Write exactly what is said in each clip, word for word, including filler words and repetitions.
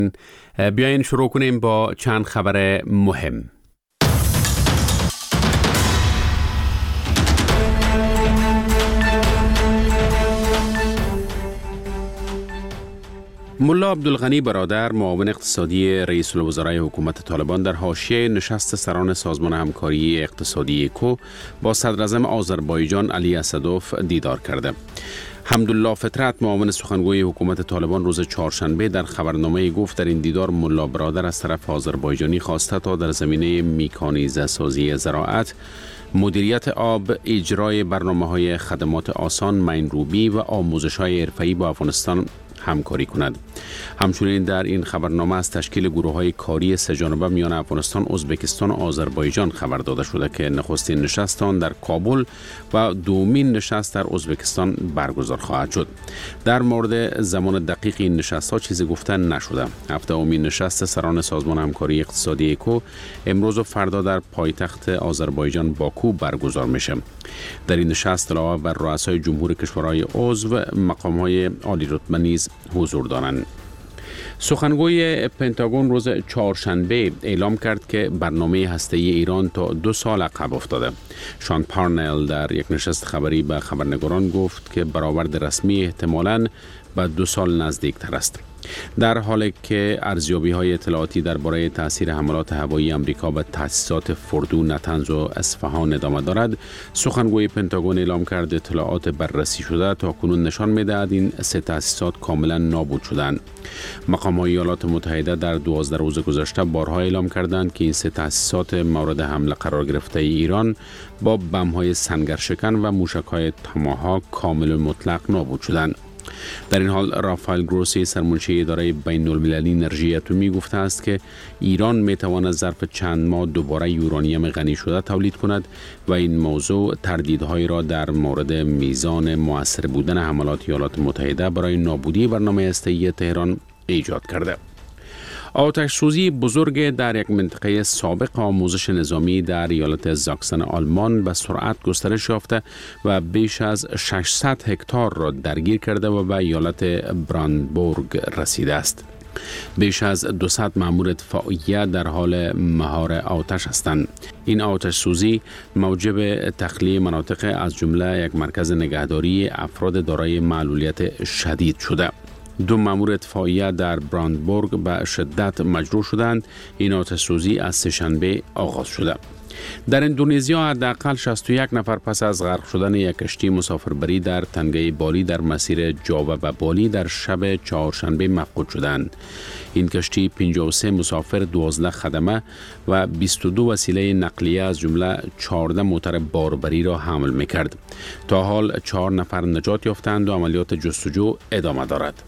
بیاین شروع کنیم با چند خبر مهم. ملا عبدالغنی برادر، معاون اقتصادی رئیس الوزرای حکومت طالبان، در حاشیه نشست سران سازمان همکاری اقتصادی اکو با صدراعظم آذربایجان علی اسدوف دیدار کرده. حمدالله فطرت، معاون سخنگوی حکومت طالبان، روز چهارشنبه در خبرنامه گفت در این دیدار ملا برادر از طرف آذربایجانی خواسته تا در زمینه میکانیزه سازی زراعت، مدیریت آب، اجرای برنامه‌های خدمات آسان، مین‌روبی و آموزش‌های حرفه‌ای با افغانستان همکاری کند. همچنین در این خبرنامه از تشکیل گروه‌های کاری سه‌جانبه میان افغانستان، ازبکستان و آذربایجان خبر داده شده که نخستین نشست آن در کابل و دومین نشست در ازبکستان برگزار خواهد شد. در مورد زمان دقیق این نشست‌ها چیزی گفته نشده. هفته‌مین نشست سران سازمان همکاری اقتصادی اکو امروز و فردا در پایتخت آذربایجان باکو برگزار میشه. در این نشست علاوه بر رؤسای جمهور کشورهای عضو، مقام‌های عالی رتبه نیز حضور دارند. سخنگوی پنتاگون روز چهارشنبه اعلام کرد که برنامه هسته‌ای ایران تا دو سال عقب افتاده. شان پارنل در یک نشست خبری به خبرنگاران گفت که برآورد رسمی احتمالاً به دو سال نزدیک تر است. در حالی که ارزیابی‌های اطلاعاتی درباره تاثیر حملات هوایی آمریکا به تأسیسات فردو، نتنز و اصفهان ادامه دارد، سخنگوی پنتاگون اعلام کرد اطلاعات بررسی شده تاکنون نشان می‌دهد این سه تأسیسات کاملا نابود شدند. مقام‌های ایالات متحده در دوازده روز گذشته بارها اعلام کردند که این سه تأسیسات مورد حمله قرار گرفته ایران با بم‌های سنگرشکن و موشک‌های تاماهاک کامل مطلق نابود شدند. در این حال رافائل گروسی، سرمنشی اداره بین المللی انرژی اتمی، گفته است که ایران می تواند ظرف چند ماه دوباره یورانیم غنی شده تولید کند و این موضوع تردیدهایی را در مورد میزان مؤثر بودن حملات ایالات متحده برای نابودی برنامه هسته‌ای تهران ایجاد کرده. آتش سوزی بزرگ در یک منطقه سابق آموزش نظامی در ایالت زاکسن آلمان به سرعت گسترش یافته و بیش از ششصد هکتار را درگیر کرده و به ایالت براندبورگ رسیده است. بیش از دویست مأمور اطفائیه در حال مهار آتش هستند. این آتش سوزی موجب تخلیه مناطق از جمله یک مرکز نگهداری افراد دارای معلولیت شدید شده. دو مأمور اطفائیه در براندبورگ به شدت مجروح شدند. این آتش سوزی از سه‌شنبه آغاز شده. در اندونزیا حداقل شصت و یک نفر پس از غرق شدن یک کشتی مسافربری در تنگه بالی در مسیر جاوا و بالی در شب چهارشنبه مفقود شدند. این کشتی پنجاه و سه مسافر، دوازده خدمه و بیست و دو وسیله نقلیه از جمله چهارده موتر باربری را حمل می‌کرد. تا حال چهار نفر نجات یافتند و عملیات جستجو ادامه دارد.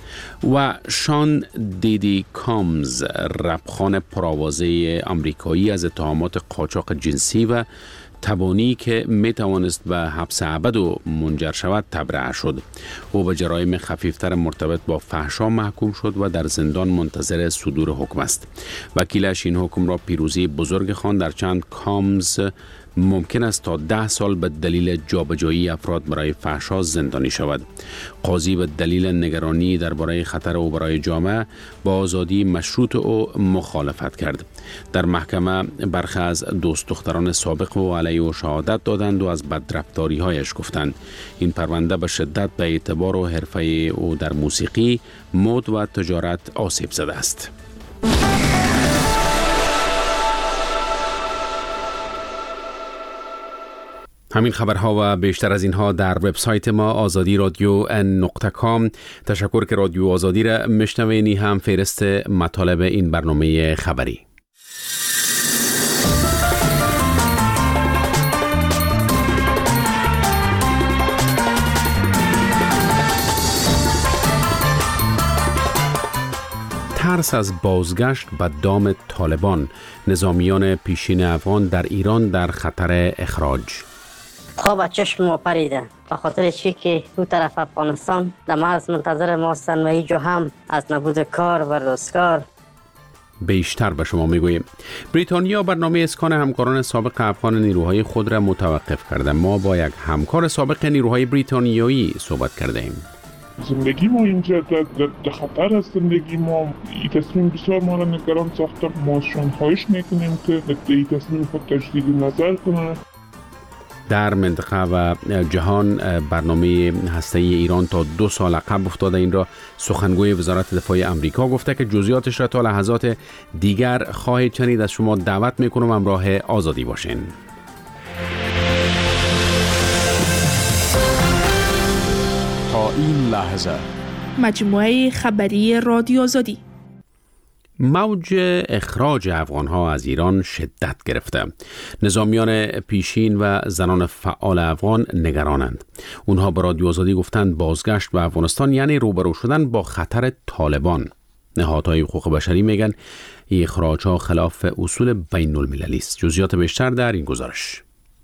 و شان دیدی کامز، رپخوان پرآوازه آمریکایی، از اتهامات قاچاق جنسی و تبانی که می توانست به حبس ابد منجر شود تبرئه شد. او به جرایم خفیفتر مرتبط با فحشا محکوم شد و در زندان منتظر صدور حکم است. وکیلش این حکم را پیروزی بزرگ خواند، در چند کامز ممکن است تا ده سال به دلیل جابجایی افراد برای فحشا زندانی شود. قاضی به دلیل نگرانی درباره خطر او برای جامعه با آزادی مشروط او مخالفت کرد. در محکمه برخی از دوست دختران سابق او علیه او شهادت دادند و از بدرفتاری هایش گفتند. این پرونده به شدت به اعتبار و حرفه او در موسیقی، مد و تجارت آسیب زده است. همین خبرها و بیشتر از اینها در وبسایت ما آزادی رادیو نقطه کام. تشکر که رادیو آزادی را میشنوینی. هم فهرست مطالب این برنامه خبری. ترس از بازگشت به دام طالبان، نظامیان پیشین افغان در ایران در خطر اخراج. خواب چشم ما پریده به خاطر چی که دو طرف افغانستان در مرز منتظر ما هستند و هیچ هم از نبود کار و روزگار. بیشتر به شما میگوییم. بریتانیا برنامه اسکان همکاران سابق افغان نیروهای خود را متوقف کرده. ما با یک همکار سابق نیروهای بریتانیایی صحبت کرده ایم. زندگی ما اینجا در, در, در خطر است. زندگی ما این تصمیم بسیار ما را نگران ساخته. ما خواهش میکنیم که این تصمیم خود تجدید نظر کنند. در منطقه و جهان برنامه هسته‌ای ایران تا دو سال عقب افتاده. این را سخنگوی وزارت دفاع امریکا گفته که جزئیاتش را تا لحظات دیگر خواهید شنید. از شما دعوت میکنم همراه آزادی باشین. تا این لحظه مجموعه خبری رادیو آزادی. موج اخراج افغانها از ایران شدت گرفته. نظامیان پیشین و زنان فعال افغان نگرانند. اونها به رادیو آزادی گفتند بازگشت به افغانستان یعنی روبرو شدن با خطر طالبان. نهادهای حقوق بشری میگن این اخراج‌ها خلاف اصول بین المللی است. جزئیات بیشتر در این گزارش.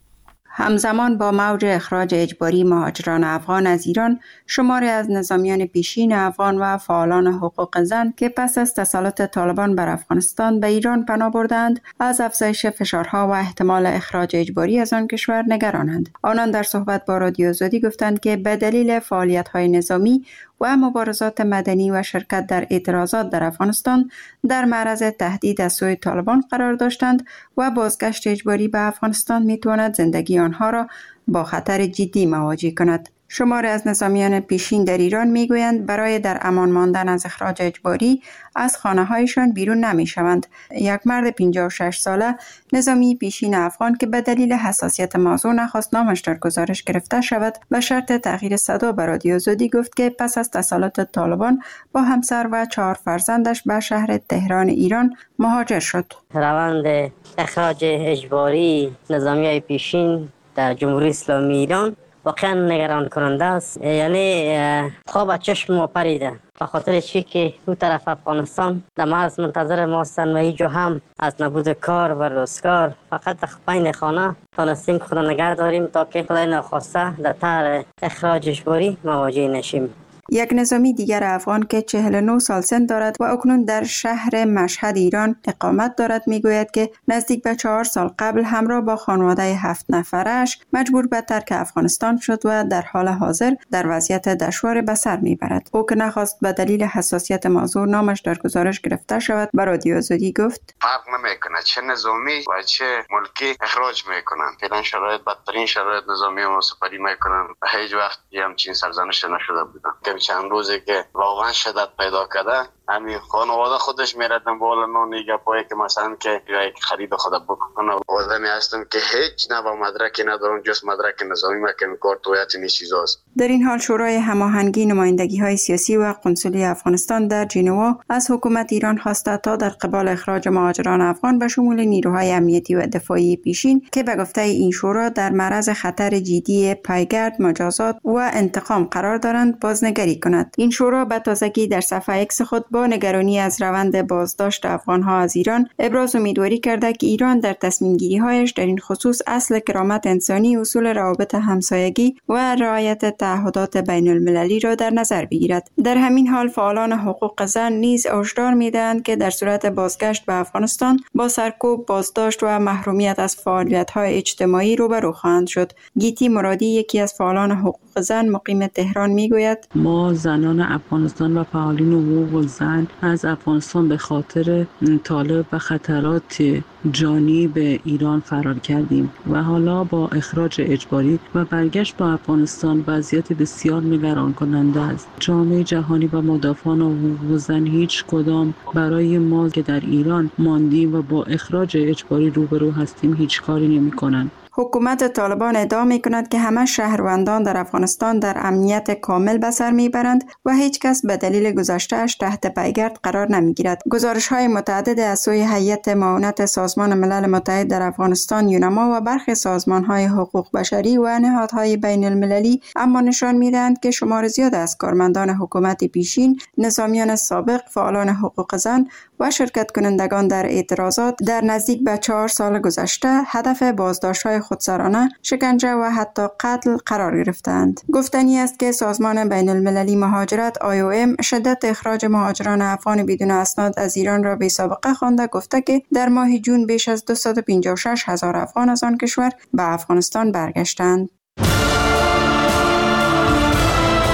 همزمان با موج اخراج اجباری مهاجران افغان از ایران، شماری از نظامیان پیشین افغان و فعالان حقوق زن که پس از تسلط طالبان بر افغانستان به ایران پناه بردند، از افزایش فشارها و احتمال اخراج اجباری از آن کشور نگرانند. آنان در صحبت با رادیو آزادی گفتند که به دلیل فعالیت‌های نظامی و مبارزات مدنی و شرکت در اعتراضات در افغانستان در معرض تهدید از سوی طالبان قرار داشتند و بازگشت اجباری به افغانستان میتواند زندگی آنها را با خطر جدی مواجه کند. شماری از نظامیان پیشین در ایران میگویند برای در امان ماندن از اخراج اجباری از خانه‌هایشان بیرون نمی‌شوند. یک مرد پنجاه و شش ساله نظامی پیشین افغان که به دلیل حساسیت موضوع نخواست نامش در گزارش گرفته شود، به شرط تغییر صدا به رادیو آزادی گفت که پس از تسلط طالبان با همسر و چهار فرزندش به شهر تهران ایران مهاجر شد. روند اخراج اجباری نظامیای پیشین در جمهوری اسلامی ایران واقعا نگران کننده است. یعنی خواب چشم ما پریده، به خاطر چی که اون طرف افغانستان در محض منتظر ما هستند و هیچ جا هم از نبود کار و روزگار فقط بین خانه تانستیم خود نگه داریم تا که خدای ناخواسته در طور اخراج اجباری مواجه نشیم. یک نظامی دیگر افغان که چهل و نه سال سن دارد و اکنون در شهر مشهد ایران اقامت دارد میگوید که نزدیک به چهار سال قبل همراه با خانواده هفت نفرش مجبور به ترک افغانستان شد و در حال حاضر در وضعیت دشوار به سر میبرد. او که نخواست به دلیل حساسیت موضوع نامش در گزارش گرفته شود به رادیو آزادی گفت فرق نمیکنه چه نظامی و چه ملکی اخراج میکنن. فعلا شرایط بدترین شرایط نظامی ما سپری میکنن. هیچ وقت همچین سرزنش نشده بودن. چند روزی که واقعا شدت پیدا کرده، همین خانواده خودش میره دنبال نون گپایی که مثلا که یک خرید خود بکنه. آدمی هستم که هیچ نوع مدرکی ندارم جز مدرک نظامی مکن کارت هویت این چیزاست. در این حال شورای هماهنگی نمایندگی‌های سیاسی و قنسولی افغانستان در ژنوا از حکومت ایران خواسته تا در قبال اخراج مهاجران افغان به شمول نیروهای امنیتی و دفاعی پیشین که به گفته این شورا در معرض خطر جدی پایگرد، مجازات و انتقام قرار دارند بازنگری کند. این شورا به تازگی در صفحه ایکس خود با نگرانی از روند بازداشت افغانها از ایران ابراز امیدواری کرده که ایران در تصمیم گیری هایش در این خصوص اصل کرامت انسانی، اصول روابط همسایگی و رعایت تعهدات بین المللی را در نظر بگیرد. در همین حال فعالان حقوق زن نیز هشدار می‌دهند که در صورت بازگشت به افغانستان با سرکوب، بازداشت و محرومیت از فعالیت‌های اجتماعی روبرو خواهند شد. گیتی مرادی یکی از فعالان حقوق زن مقیم تهران میگوید ما زنان افغانستان و فعالین حقوق زن از افغانستان به خاطر طالب و خطرات جانی به ایران فرار کردیم و حالا با اخراج اجباری و برگشت به افغانستان وضعیت بسیار نگران کننده است. جامعه جهانی و مدافعان حقوق زن هیچ کدام برای ما که در ایران ماندیم و با اخراج اجباری روبرو هستیم هیچ کاری نمی کنند. حکومت طالبان ادعا می کند که همه شهروندان در افغانستان در امنیت کامل به سر می برند و هیچ کس به دلیل گذشته‌اش تحت پیگرد قرار نمی گیرد. گزارش های متعدد از سوی هیئت معاونت سازمان ملل متحد در افغانستان یونما و برخی سازمان های حقوق بشری و نهادهای بین المللی اما نشان می دهند که شمار زیاد از کارمندان حکومت پیشین، نظامیان سابق، فعالان حقوق زن و شرکت کنندگان در اعتراضات در نزدیک به چهار سال گذشته هدف بازداشت‌های خودسرانه، شکنجه و حتی قتل قرار گرفتند. گفتنی است که سازمان بین المللی مهاجرت آی او ام شدت اخراج مهاجران افغان بدون اسناد از ایران را بی سابقه خوانده گفته که در ماه جون بیش از دویست و پنجاه و شش هزار افغان از آن کشور به افغانستان برگشتند.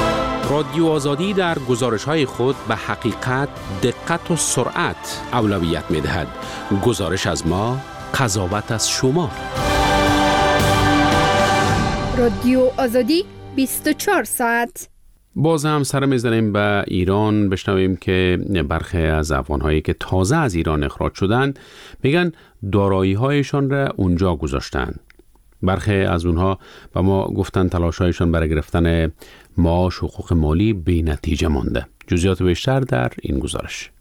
رادیو آزادی در گزارش‌های خود به حقیقت، دقت و سرعت اولویت می‌دهد. گزارش از ما، قضاوت از شما. رادیو آزادی بیست و چهار ساعت. باز هم سر میزنیم به ایران، بشنویم که برخی از افغان‌هایی که تازه از ایران اخراج شدند میگن دارایی‌هایشان را اونجا گذاشتن. برخی از اونها به ما گفتن تلاش‌هایشان برای گرفتن معاش و حقوق مالی بی نتیجه مانده. جزئیات بیشتر در این گزارش.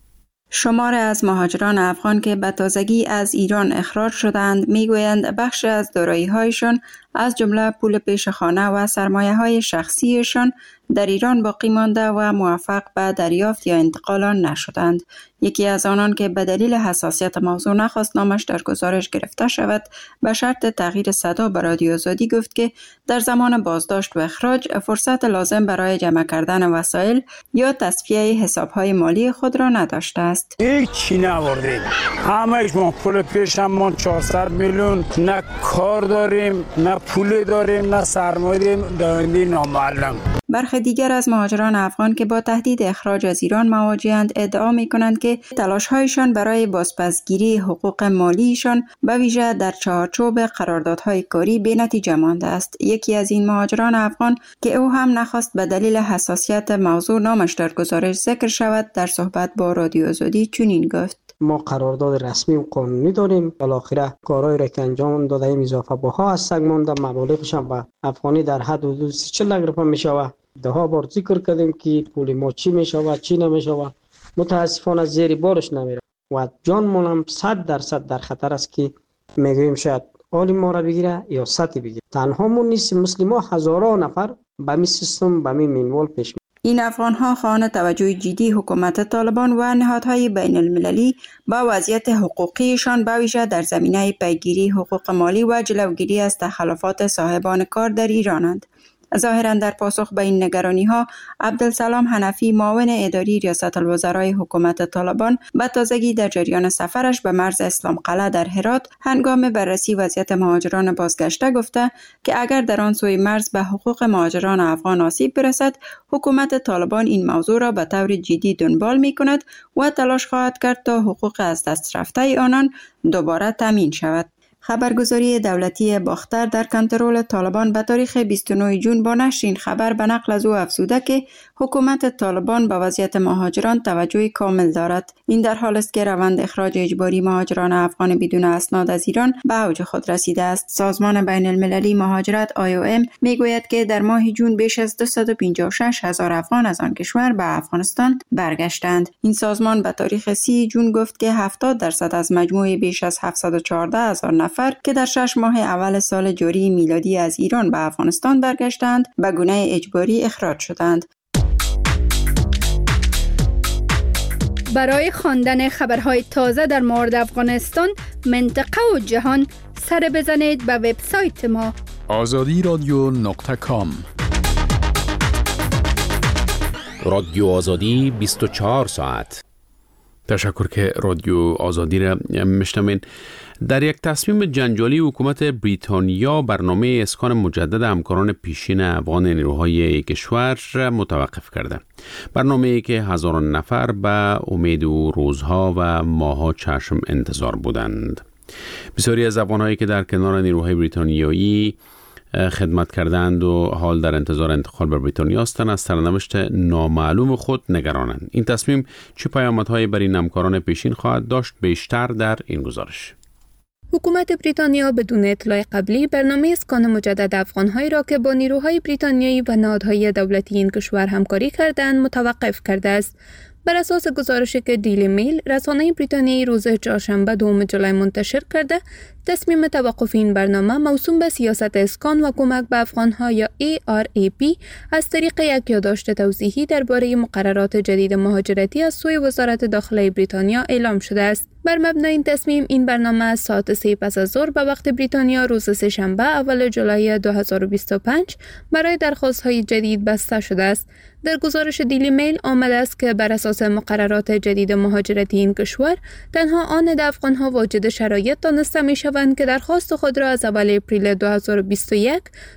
شمار از مهاجران افغان که به تازگی از ایران اخراج شدند میگویند بخش از دارایی‌هایشان از جمله پول پیش خانه و سرمایه‌های شخصیشان در ایران باقی مانده و موفق به دریافت یا انتقال آن نشدند. یکی از آنان که به دلیل حساسیت موضوع نخواست نامش در گزارش گرفته شود، به شرط تغییر صدا به رادیو آزادی گفت که در زمان بازداشت و اخراج فرصت لازم برای جمع کردن وسایل یا تصفیه حساب‌های مالی خود را نداشته است. هیچی نبردیم. همه‌اش ما پول پیشمون چهارصد میلیون، نه کار داریم، نه پول داریم، نه سرمایه داریم، دائمی نامعلم. برخی دیگر از مهاجران افغان که با تهدید اخراج از ایران مواجه‌اند ادعا می‌کنند که تلاش‌هایشان برای بازپسگیری حقوق مالیشان به ویژه در چارچوب قراردادهای کاری بی‌نتیجه مانده است. یکی از این مهاجران افغان که او هم نخواست به دلیل حساسیت موضوع نامش در گزارش ذکر شود، در صحبت با رادیو آزادی چنین گفت: ما قرارداد رسمی و قانونی داریم، بالاخره کارهایی را که انجام داده ایم اضافه بها از سگ مانده، مبالغش هم به افغانی در حد حدود چهل لک روپیه میشود. ده ها بار ذکر کردیم که پول ما چی میشود چی نمیشود، متاسفانه زیر بارش نمیره و جانمون هم صد درصد در خطر است که میگوییم شاید حال ما را بگیره یا سطح بگیره. تنها مون نیست، مسلمان هزاران نفر به می سیستم به می منوال پیش می. این افغان‌ها خواهان توجه جدی حکومت طالبان و نهادهای بین المللی با وضعیت حقوقیشان به ویژه در زمینه پیگیری حقوق مالی و جلوگیری از تخلفات صاحبان کار در ایرانند. ظاهراً در پاسخ به این نگرانی‌ها، عبدالسلام حنفی، معاون اداری ریاست الوزرای حکومت طالبان، به تازگی در جریان سفرش به مرز اسلام قلعه در هرات هنگام بررسی وضعیت مهاجران بازگشته گفته که اگر در آن سوی مرز به حقوق مهاجران افغان آسیب برسد، حکومت طالبان این موضوع را به طور جدی دنبال می‌کند و تلاش خواهد کرد تا حقوق از دست رفته آنان دوباره تامین شود. خبرگزاری دولتی باختر در کنترل طالبان به تاریخ بیست و نه ژوئن با نشر این خبر به نقل از او افزوده که حکومت طالبان به وضعیت مهاجران توجه کامل دارد. این در حالی است که روند اخراج اجباری مهاجران افغان بدون اسناد از ایران به اوج خود رسیده است. سازمان بین المللی مهاجرت آی او ام میگوید که در ماه ژوئن بیش از دویست و پنجاه و شش هزار افغان از آن کشور به افغانستان برگشتند. این سازمان به تاریخ سی ژوئن گفت که هفتاد درصد از مجموع بیش از هفتصد و چهارده هزار نفر که در شش ماه اول سال جاری میلادی از ایران به افغانستان برگشتند به گونه اجباری اخراج شدند. برای خواندن خبرهای تازه در مورد افغانستان، منطقه و جهان، سر بزنید به وبسایت ما آزادی رادیو نقطه کام. رادیو آزادی بیست و چهار ساعت. تشکر که رادیو آزادی را میشنوین. در یک تصمیم جنجالی حکومت بریتانیا برنامه اسکان مجدد همکاران پیشین افغان نیروهای کشور متوقف کرده. برنامه‌ای که هزاران نفر به امید و روزها و ماه‌ها چشم انتظار بودند. بسیاری از افغان‌هایی که در کنار نیروهای بریتانیایی خدمت کردند و حال در انتظار انتقال به بریتانیا هستند، از سرنوشت نامعلوم خود نگرانند. این تصمیم چه پیامدهایی بر این همکاران پیشین خواهد داشت؟ بیشتر در این گزارش. حکومت بریتانیا بدون اطلاع قبلی برنامه اسکان مجدد افغان‌هایی را که با نیروهای بریتانیایی و نهادهای دولتی این کشور همکاری کردند متوقف کرده است. بر اساس گزارشی که دیلی میل، رسانه بریتانیایی روز چهارشنبه دوم جولای منتشر کرده، تصمیم توقف این برنامه موسوم به سیاست اسکان و کمک به افغان‌ها یا ای آر ای پی از طریق یک یادداشت توضیحی درباره مقررات جدید مهاجرتی از سوی وزارت داخله بریتانیا اعلام شده است. بر مبنای این تصمیم، این برنامه از ساعت سه پس از ظهر به وقت بریتانیا روز سه‌شنبه اول جولای دو هزار و بیست و پنج برای درخواست‌های جدید بسته شده است. در گزارش دیلی میل آمده است که بر اساس مقررات جدید مهاجرتی این کشور، تنها آن افغان‌ها واجد شرایط دانسته می‌شوند که درخواست خود را از اول اپریل دو هزار و بیست و یک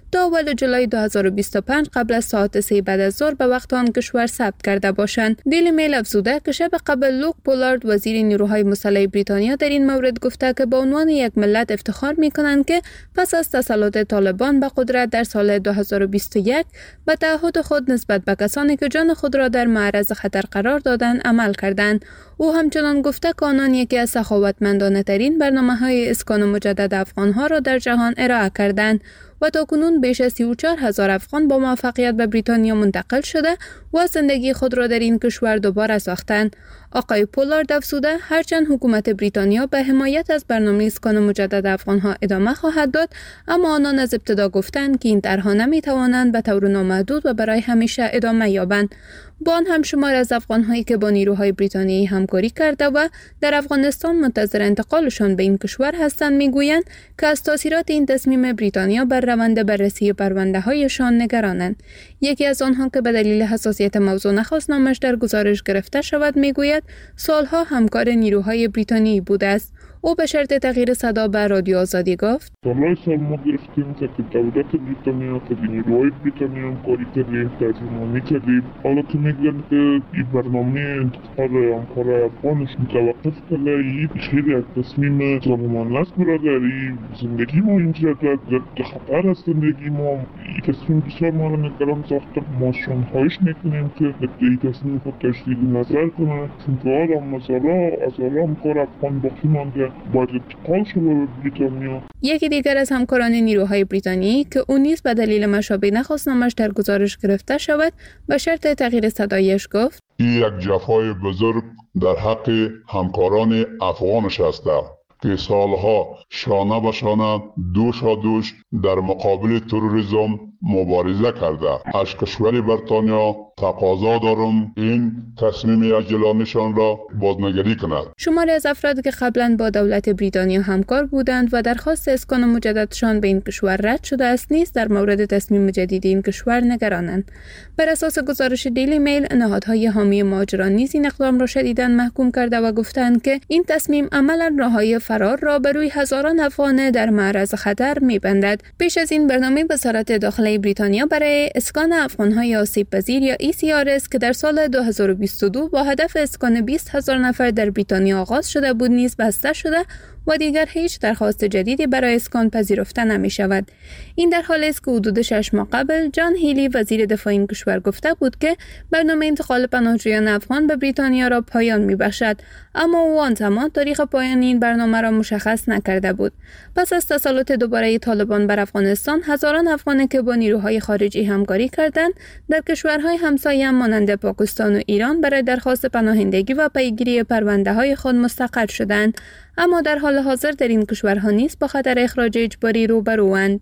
تا اول جولای دو هزار و بیست و پنج قبل از ساعت سه بعد از ظهر به وقت آن کشور ثبت کرده باشند. دیلی میل افزوده که شب قبل لوک پولارد وزیر نیروهای مسلح بریتانیا در این مورد گفته که به عنوان یک ملت افتخار می‌کنند که پس از تسلط طالبان به قدرت در سال دو هزار و بیست و یک به تعهد خود نسبت به کسانی که جان خود را در معرض خطر قرار دادند عمل کردند. او همچنان گفته که آنان یکی از سخاوتمندانه ترین برنامه‌های اسکان مجدد افغان‌ها را در جهان ارائه کردند و تاکنون بیش از سی و چهار هزار افغان با موفقیت به بریتانیا منتقل شده و زندگی خود را در این کشور دوباره ساختند. آقای پولارد افزوده هرچند حکومت بریتانیا به حمایت از برنامه اسکان مجدد افغان‌ها ادامه خواهد داد، اما آنان از ابتدا گفتند که این طرح‌ها نمی‌توانند به طور نامحدود و برای همیشه ادامه یابند. با آن هم شمار از افغان‌هایی که با نیروهای بریتانیایی همکاری کرده و در افغانستان منتظر انتقالشان به این کشور هستند میگویند که از تاثیرات این تصمیم بریتانیا بر روند بررسی پرونده‌هایشان نگرانند. یکی از آنها که به دلیل حساسیت موضوع نخواست نامش در گزارش گرفته شود میگوید سالها همکار نیروهای بریتانیایی بوده است. او به شرط تغییر صدا به رادیو آزادی گفت: سالهای سال ما گرفتیم که دولت بریتانیا که نیروهای بریتانیا همکاری کردیم، ترجمانی کردیم. حالا که میگن که این برنامه انتقال همکار افغانش متوقف کرده، این خیلی یک تصمیم ظالمانه است برادر. این زندگی ما اینجا در خطر است. زندگی ما این تصمیم بسیار ما را نگران ساخته. ما شان خواهش میکنیم که این تصمیم خود تجدید نظر کنه، چون که آدم مثلا از آلا همکار افغان باقی مانده باید انتقال شده به بریتانیا. یکی دیگر از همکاران نیروهای بریتانیایی که او نیز به دلیل مشابه نخواست نامش در گزارش گرفته شود به شرط تغییر صدایش گفت: این یک جفای بزرگ در حق همکاران افغانش است که سالها شانه به شانه دوشا دوش در مقابل تروریسم مبارزه کرده. از کشور بریتانیا تقاضا دارم این تصمیم عاجلانشان را بازنگری کند. شماری از افرادی که قبلا با دولت بریتانیا همکار بودند و درخواست اسکان مجددشان به این کشور رد شده است نیز در مورد تصمیم جدید این کشور نگرانند. بر اساس گزارش دیلی میل، نهادهای حامی مهاجران نیز این اقدام را شدیداً محکوم کرده و گفتند که این تصمیم عملاً راههای فرار را بر روی هزاران افغان در معرض خطر می‌بندد. پیش از این برنامه وزارت داخله بریتانیا برای اسکان افغان‌های آسیب‌پذیر یا ای سی آر اس که در سال دو هزار و بیست و دو با هدف اسکان بیست هزار نفر در بریتانیا آغاز شده بود نیز بسته شده و دیگر هیچ درخواست جدیدی برای اسکان پذیرفته نمی شود. این در حالی است که حدود شش ماه قبل جان هیلی وزیر دفاع این کشور گفته بود که برنامه انتقال پناهجویان افغان به بریتانیا را پایان می بخشد، اما او آن زمان تاریخ پایان این برنامه را مشخص نکرده بود. پس از تسلط دوباره طالبان بر افغانستان، هزاران افغانی که با نیروهای خارجی همکاری کردند در کشورهای همسایه مانند پاکستان و ایران برای درخواست پناهندگی و پیگیری پرونده‌های خود مستقر شدند، اما در حال حاضر در این کشورها نیز با خطر اخراج اجباری روبروند.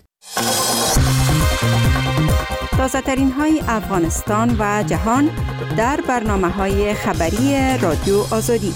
تازه ترین های افغانستان و جهان در برنامه های خبری رادیو آزادی.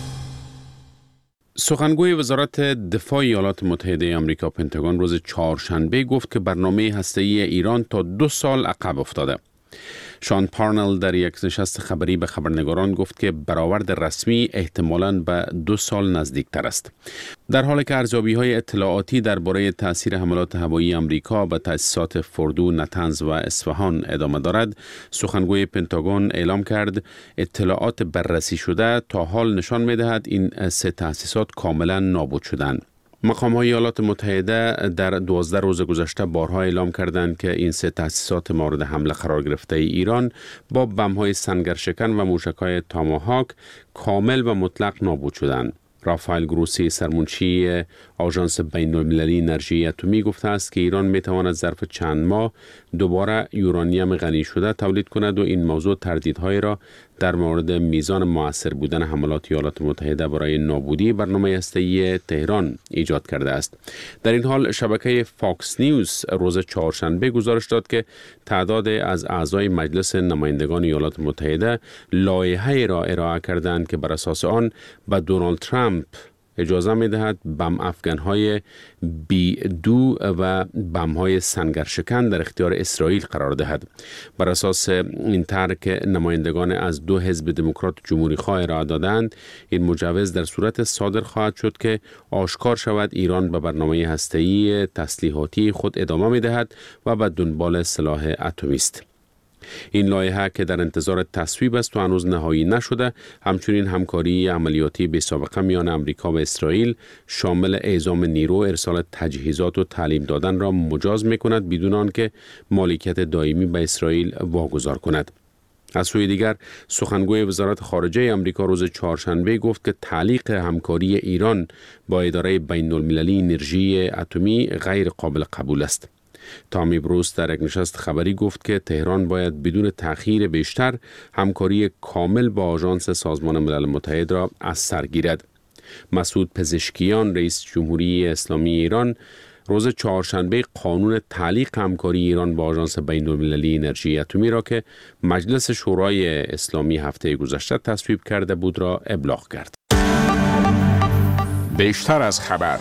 سخنگوی وزارت دفاع ایالات متحده آمریکا پنتاگون روز چهارشنبه گفت که برنامه هسته‌ای ایران تا دو سال عقب افتاده. شان پارنل در یک نشست خبری به خبرنگاران گفت که برآورد رسمی احتمالاً به دو سال نزدیکتر است. در حالی که ارزیابی‌های اطلاعاتی درباره تاثیر حملات هوایی آمریکا به تأسیسات فردو، نتنز و اصفهان ادامه دارد، سخنگوی پنتاگون اعلام کرد اطلاعات بررسی شده تا حال نشان می‌دهد این سه تأسیسات کاملاً نابود شدند. مقام‌های ایالات متحده در دوازده روز گذشته بارها اعلام کردند که این سه تأسیسات مورد حمله قرار گرفته ایران با بم‌های سنگرشکن و موشک‌های تاماهاک کامل و مطلق نابود شدند. رافائل گروسی سرمنشی آژانس بین‌المللی انرژی اتمی گفته است که ایران می‌تواند ظرف چند ماه دوباره یورانیم غنی شده تولید کند و این موضوع تردیدهای را در مورد میزان مؤثر بودن حملات ایالات متحده برای نابودی برنامه هسته‌ای تهران ایجاد کرده است. در این حال شبکه فاکس نیوز روز چهارشنبه گزارش داد که تعداد از اعضای مجلس نمایندگان ایالات متحده لایحه‌ای را ارائه کردند که بر اساس آن به دونالد ترامپ اجازه می دهد بم افغان‌های بی دو و بم‌های سنگرشکن در اختیار اسرائیل قرار دهد. بر اساس این طرح که نمایندگان از دو حزب دموکرات جمهوری خواه ارائه دادند، این مجوز در صورت صادر خواهد شد که آشکار شود ایران به برنامه هسته‌ای تسلیحاتی خود ادامه می دهد و به دنبال سلاح اتمی است. این لایحه که در انتظار تصویب است و هنوز نهایی نشده، همچنین همکاری عملیاتی بی سابقه میان امریکا و اسرائیل شامل اعزام نیرو، ارسال تجهیزات و تعلیم دادن را مجاز می کند بدون آنکه مالکیت دائمی به اسرائیل واگذار کند. از سوی دیگر سخنگوی وزارت خارجه امریکا روز چهارشنبه گفت که تعلیق همکاری ایران با اداره بین المللی انرژی اتمی غیر قابل قبول است. تامی بروس در یک نشست خبری گفت که تهران باید بدون تأخیر بیشتر همکاری کامل با آژانس سازمان ملل متحد را از سر گیرد. مسعود پزشکیان رئیس جمهوری اسلامی ایران روز چهارشنبه قانون تعلیق همکاری ایران با آژانس بین المللی انرژی اتمی را که مجلس شورای اسلامی هفته گذشته تصویب کرده بود را ابلاغ کرد. بیشتر از خبر.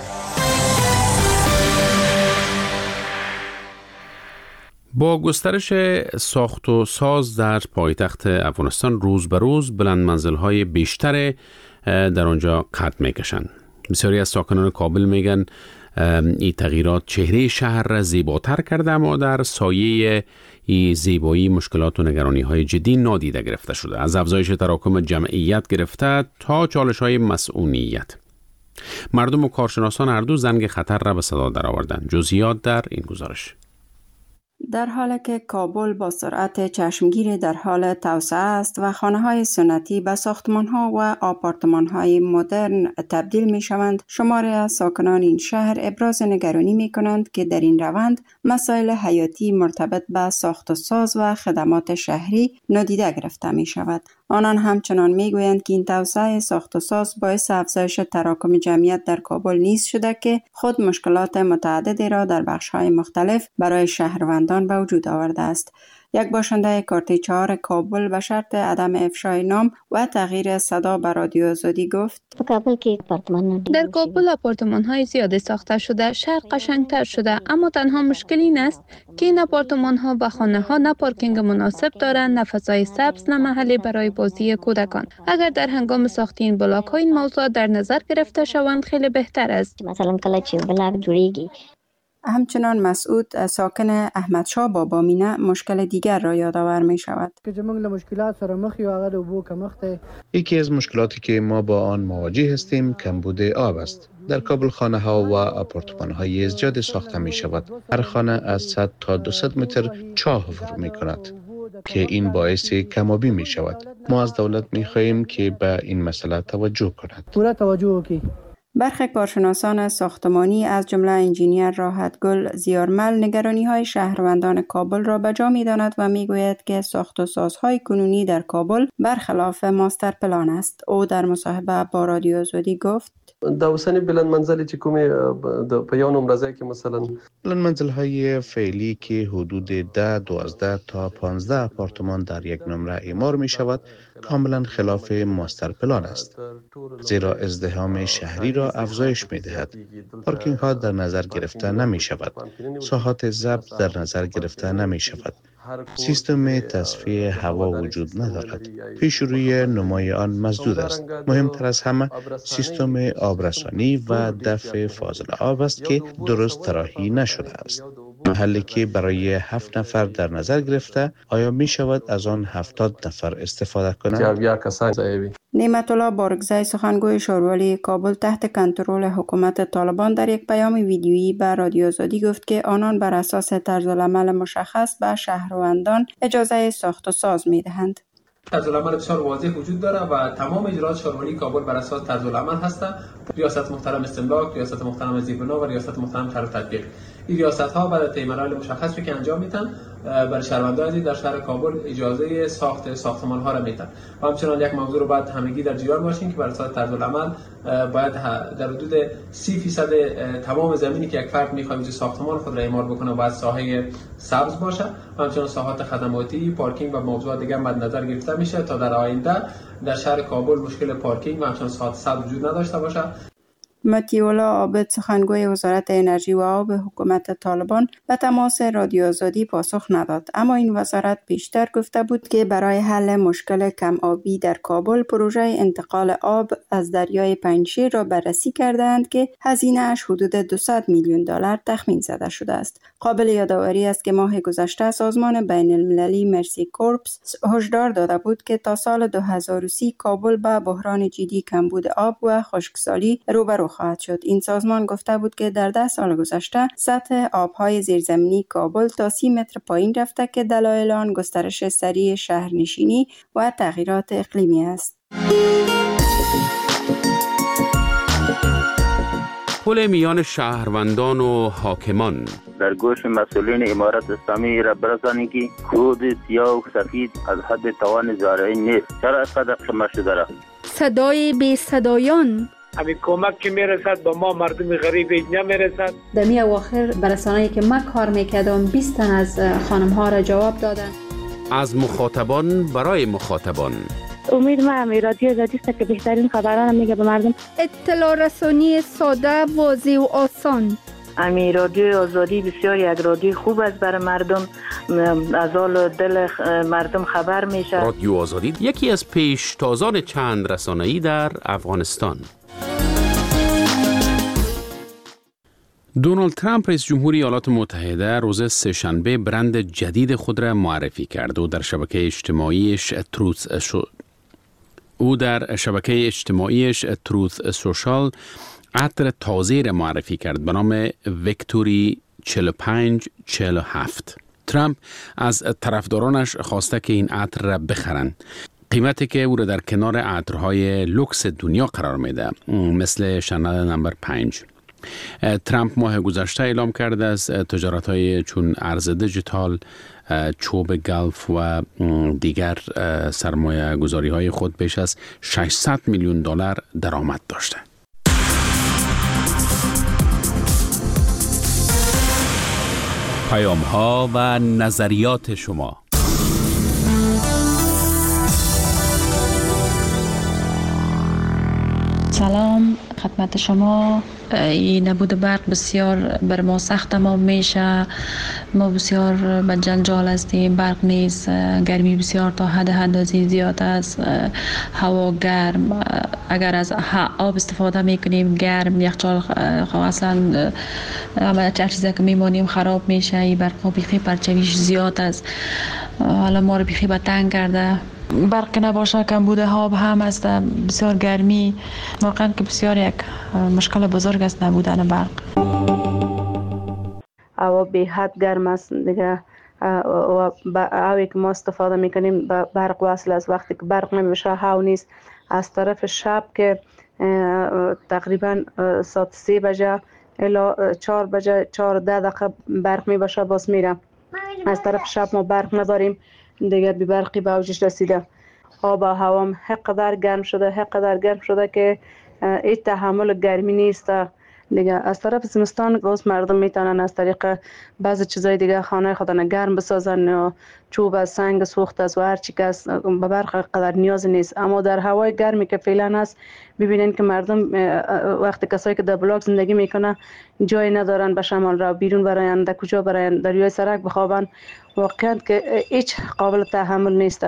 با گسترش ساخت و ساز در پایتخت افغانستان روز به روز بلند منزل‌های بیشتر در آنجا قد می‌کشند. بسیاری از ساکنان کابل میگن این تغییرات چهره شهر را زیباتر کرده، اما در سایه این زیبایی مشکلات و نگرانی‌های جدی نادیده گرفته شده، از افزایش تراکم جمعیت گرفته تا چالش‌های مسئولیت. مردم و کارشناسان هر دو زنگ خطر را به صدا درآوردند. جزئیات در این گزارش. در حالی که کابل با سرعت چشمگیر در حال توسعه است و خانه‌های سنتی به ساختمان‌ها و آپارتمان‌های مدرن تبدیل می‌شوند، شماری از ساکنان این شهر ابراز نگرانی می‌کنند که در این روند مسائل حیاتی مرتبط به ساخت و ساز و خدمات شهری نادیده گرفته می‌شود. آنان همچنان می‌گویند که این توسعه ساخت و ساز باعث افزایش تراکم جمعیت در کابل نیز شده که خود مشکلات متعددی را در بخش‌های مختلف برای شهروندان به وجود آورده است. یک باشنده کارت چهار کابل به شرط عدم افشای نام و تغییر صدا به رادیو آزادی گفت: در کابل آپارتمان های زیاده ساخته شده، شهر قشنگتر شده، اما تنها مشکل این است که این آپارتمان ها و خانه ها نه پارکینگ مناسب دارند، نه فضای سبز، نه محلی برای بازی کودکان. اگر در هنگام ساخت این بلاک ها این موضوع در نظر گرفته شوند خیلی بهتر است. مثلا کله چې بلاک جوړیږي. همچنان مسعود ساکن احمدشاه بابامینه مشکل دیگر را یادآور می شود. یکی از مشکلاتی که ما با آن مواجه هستیم کمبود آب است. در کابل خانه ها و آپارتمان های زیاد ساخته می شود. هر خانه از صد تا دویست متر چاه فرو می کند که این باعث کمابی می شود. ما از دولت می خواهیم که به این مسئله توجه کند. پورا توجه کی؟ برخی کارشناسان ساختمانی از جمله انجینیر راحتگل زیارمل نگرانی‌های شهروندان کابل را به جا می‌داند و می‌گوید که ساخت و سازهای کنونی در کابل برخلاف ماستر پلان است. او در مصاحبه با رادیو آزادی گفت: داوسنی بلند منزلی چې کومه په یو نمبر ځای کې مثلا بلند منزل‌های فعلی که حدود ده دوازده تا پانزده آپارتمان در یک نمره اعمار می‌شود کاملا خلاف ماستر پلان است، زیرا ازدحام شهری را افزایش می‌دهد. پارکینگ ها در نظر گرفته نمی‌شود، ساحات ضبط در نظر گرفته نمی‌شود، سیستم تصفیه هوا وجود ندارد، پیش روی نمای آن مسدود است. مهمتر از همه سیستم آبرسانی و دفع فاضل آب است که درست طراحی نشده است. محلی که برای هفت نفر در نظر گرفته، آیا می شود از آن هفتاد نفر استفاده کنند؟ نعمت الله بارگزای سخنگوی شورای کابل تحت کنترل حکومت طالبان در یک پیام ویدیویی به رادیو آزادی گفت که آنان بر اساس طرزالعمل مشخص به شهروندان اجازه ساخت و ساز می دهند. طرزالعمل بسیار واضح وجود داره و تمام اجراءات شوروی کابل بر اساس طرزالعمل هست. ریاست محترم استملاک، ریاست محترم زیربنا و ریاست محترم طرح تطبیق. این ریاست ها بعد طی مراحل مشخصی که انجام میدن برای شهروندان در شهر کابل اجازه ساخت ساختمان ها را میدن. و همچنان یک موضوع رو باید همگی در جریان باشین که بر اساس طرزالعمل باید در حدود سی فیصد تمام زمینی که یک فرد میخواد ساختمان خود را اعمار بکنه باید ساحه سبز باشه. و همچنان ساحات خدماتی، پارکینگ و موضوعات دیگر مد نظر گرفته میشه تا در آینده در شهر کابل مشکل پارکینگ و همچنان ساحات سبز وجود نداشته باشه. متیولا عابد سخنگوی وزارت انرژی و آب حکومت طالبان به تماس رادیو آزادی پاسخ نداد، اما این وزارت پیشتر گفته بود که برای حل مشکل کم آبی در کابل پروژه انتقال آب از دریای پنجشیر را بررسی کردند که هزینه‌اش حدود دویست میلیون دلار تخمین زده شده است. قابل یادآوری است که ماه گذشته سازمان بین المللی مرسی کورپس هشدار داده بود که تا سال دو هزار و سی کابل به بحران جدی کمبود آب و خشکسالی روبرو خواهد شد. این سازمان گفته بود که در ده سال گذشته سطح آبهای زیرزمینی کابل تا سی متر پایین رفته که دلایل آن گسترش سریع شهرنشینی و تغییرات اقلیمی است. پل میان شهروندان و حاکمان در گوش مسئولین امارت اسلامی را برسانی که خود سیاه و سفید از حد توان زارعی نیست. چرا اینقدر خمه شده را؟ صدای بی صدایان همین کمک که میرسد به ما مردم غریب نمیرسد. در می اواخر برسانه‌ای که من کار میکردم بیست تن از خانم ها را جواب دادن. از مخاطبان برای مخاطبان. امید ما امی رادیو آزادی است که بهترین خبران میگه به مردم. اطلاع رسانی ساده، واضح و آسان. امی رادیو آزادی بسیار یک رادیو خوب است برای مردم، از حال دل مردم خبر میشه. رادیو آزادی یکی از پیشتازان چند رسانه‌ای در افغانستان. دونالد ترامپ رئیس جمهوری ایالات متحده روز سه‌شنبه برند جدید خود را معرفی کرد و در شبکه اجتماعیش تروث شد. او در شبکه اجتماعیش تروث سوشال عطر تازه را معرفی کرد به نام ویکتوری چهل و پنج چهل و هفت. ترامپ از طرفدارانش خواسته که این عطر را بخرند. قیمتی که او را در کنار عطرهای لوکس دنیا قرار میده، مثل شانل نمبر پنج. ترامپ ماه گذشته اعلام کرده از تجارت‌های چون ارز دیجیتال، چوب گلف و دیگر سرمایه گذاری‌های خود بیش از ششصد میلیون دلار درآمد داشته. پیام‌ها و نظریات شما. سلام خدمت شما. این نبود برق بسیار بر ما سخت تمام میشه. ما بسیار به جنجال هستیم. برق نیست، گرمی بسیار تا حد اندازه زیاد است، هوا گرم. اگر از آب استفاده میکنیم گرم، یخچال اصلا همه چیزی که میمانیم خراب میشه. این برق بیخی پرچویش زیاد است، حالا ما رو بیخی به تنگ کرده. برق نباشه کمبود آب هم است، بسیار گرمی. واقعا که بسیار یک مشکل بزرگ است نبودن برق. هوا به حد گرم است دیگه و هوایی که ما استفاده میکنیم برق وصل است. وقتی که برق نمیشه هوا نیست. از طرف شب که تقریبا ساعت سه بجه الا چهار بجه چهار ده دقیقه برق میباشه باز میره. از طرف شب ما برق نداریم دیگه، بی برقی به اوجش رسیده. آب و هوام حقدر گرم شده حقدر گرم شده که هیچ تحمل گرمی نیست دیگه. از طرف زمستان باز مردم میتونن از طریق بعض چیزای دیگه خانه خودن گرم بسازن، یا چوب از سنگ سوخت از و هر چی که به برق قدر نیاز نیست. اما در هوای گرمی که فعلا هست ببینین که مردم وقتی کسایی که در بلاک زندگی میکنه جای ندارن به شمال را بیرون براین، در کجا براین، در روی سرک بخوابن. واقعا که هیچ قابل تحمل نیست.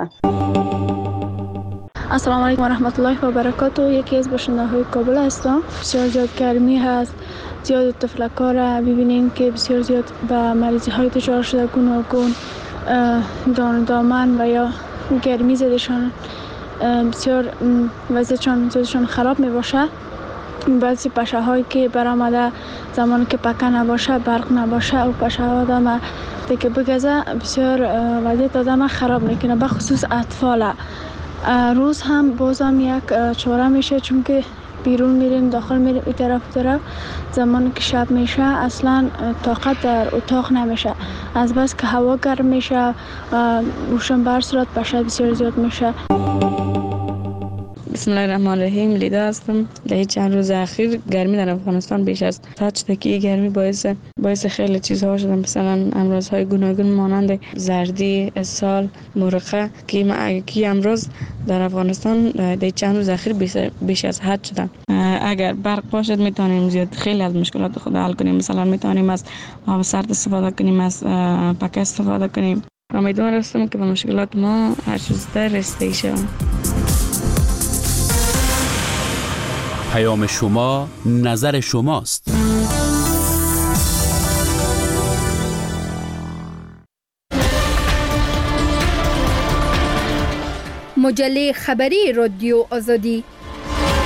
السلام علیکم و رحمت الله و برکاته. یکی از باشنده های کابل هستم. بسیار زیاد گرمی هست، زیاد تفلکا را ببینیم که بسیار زیاد به مریضی های دچار شده، گوناگون دان دامن و یا گرمی زدشان بسیار وضعشان زیادشان خراب می باشه. بعضی پشه هایی که برآمده زمانی که پکه نباشه، برق نباشه و پشه ها آدم دیگه بگذه بسیار وضعیت آدم خراب میکنه، به خصوص اطفال. روز هم بازم یک چاره میشه، چون که بیرون میریم داخل میریم این طرف طرف. زمانی که شب میشه اصلا طاقت در اتاق نمیشه، از بس که هوا گرم میشه و روشن بر صورت پشه بسیار زیاد میشه. بسم الله الرحمن الرحیم. لیدا هستم. در چند روز اخیر گرمی در افغانستان بیش از حد شده که گرمی باعث باعث خیلی چیزها شده، مثلا امراض‌های گوناگون مانند زردی، اسهال، مرخه که کی امراض در افغانستان در چند روز اخیر بیش از حد شدن. اگر برق باشد میتونیم زیاد خیلی از مشکلات خود حل کنیم. مثلا میتونیم از آب سرد استفاده کنیم، از پکه استفاده کنیم. امیدوار هستم که به مشکلات ما هر چیز در رسیدگی شویم. پیام شما نظر شماست. مجله خبری رادیو آزادی